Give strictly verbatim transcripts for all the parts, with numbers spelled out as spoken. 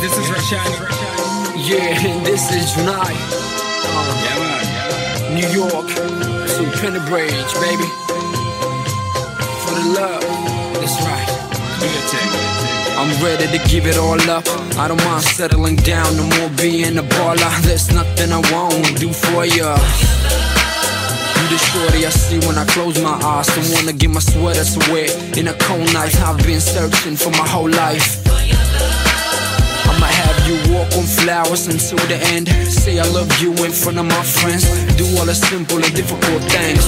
this is Rashan. Yeah, and this is Unite. Um, Yeah, man. New York, to Penny Bridge, baby. For the love, that's right. Do your thing. I'm ready to give it all up. I don't mind settling down, no more being a baller. There's nothing I won't do for ya. You the shorty I see when I close my eyes. Don't wanna get my sweater to wear in a cold night. I've been searching for my whole life. I'ma have you walk on flowers until the end. Say I love you in front of my friends. Do all the simple and difficult things.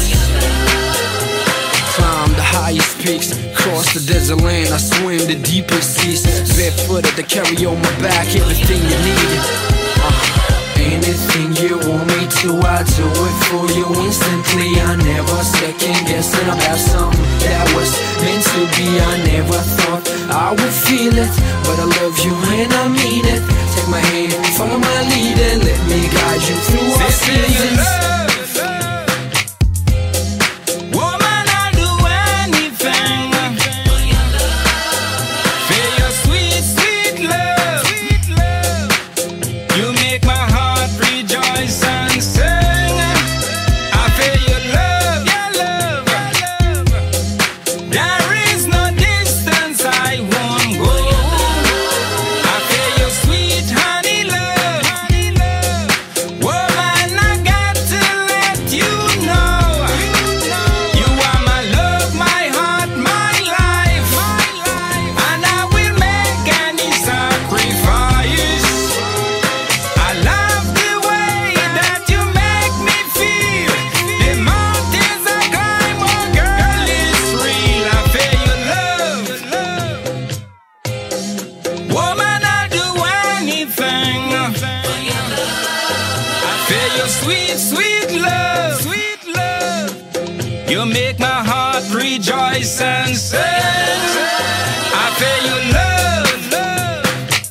Climb the highest peaks, cross the desert land. I swim the deepest seas, barefooted to carry on my back everything you need. uh, Anything you want me to, I do it for you instantly. I never second guessing about something that was meant to be. I never thought I would feel it, but I love you and I mean it. Take my hand, follow my lead, and let me guide you through our seasons. Sweet, sweet love, sweet love. You make my heart rejoice and sing. I feel your love, love.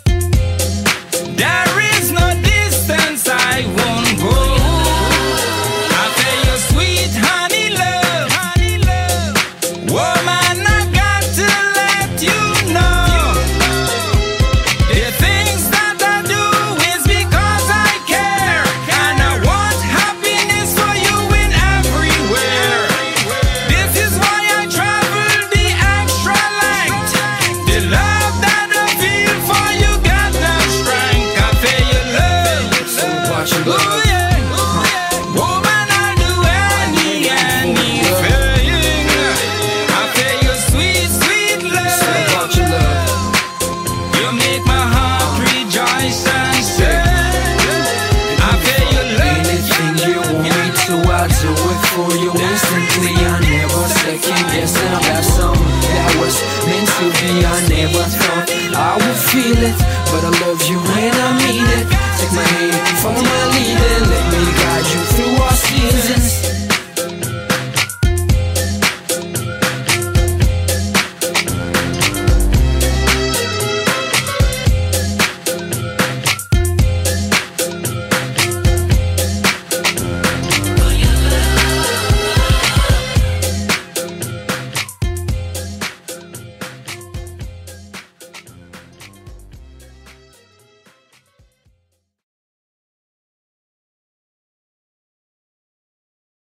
There is no distance I won't go. I feel your sweet honey love, honey love. Woman, I got to let you know. The things that I do is because I care. And I want happiness for you in everywhere. This is why I travel the extra length. The love that I feel for you got no strength. I feel your love. So watch your love. Ooh, yeah. Ooh, yeah. Woman, I'll do any, anything. I feel your sweet, sweet So love. watch your love. You make my heart rejoice and sing. I feel your love. Anything you want me to, I do it for you instantly. I never second guessing about something that was meant to be. I never thought I would feel it,